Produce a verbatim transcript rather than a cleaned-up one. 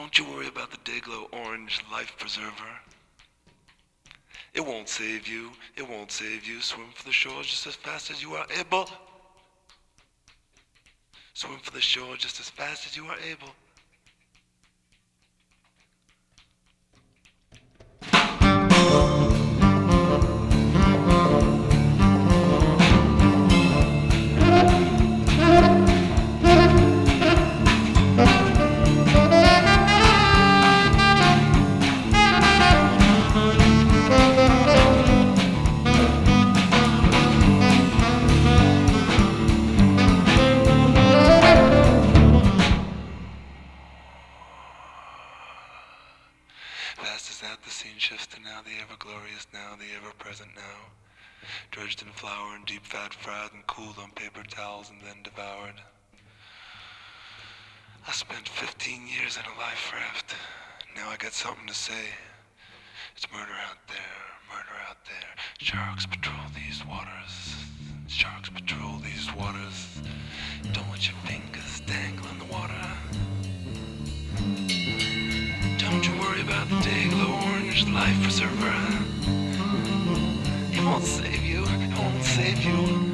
Don't you worry about the Dayglow Orange Life Preserver. It won't save you, it won't save you. Swim for the shore just as fast as you are able. Swim for the shore just as fast as you are able. Fast as that, the scene shifts to now, the ever-glorious now, the ever-present now. Dredged in flour and deep fat fried and cooled on paper towels and then devoured. I spent fifteen years in a life raft. Now I got something to say. It's murder out there, murder out there. Sharks patrol these waters. Sharks patrol these waters. Don't let your fingers dangle in the water. Don't you worry about the Dayglow Orange Life Preserver. It won't save you, it won't save you.